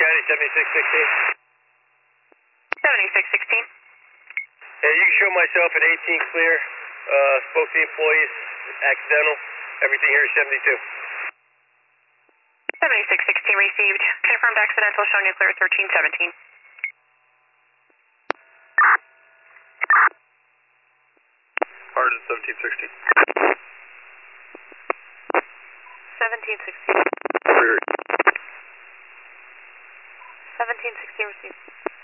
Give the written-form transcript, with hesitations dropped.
County, 7616. 7616. Yeah, you can show myself at 18 clear. Spoke to the employees, accidental. Everything here is 72. 7616 received. Confirmed accidental, show nuclear 1317. Pardon, 1716. 1716. Clear. 1716 received.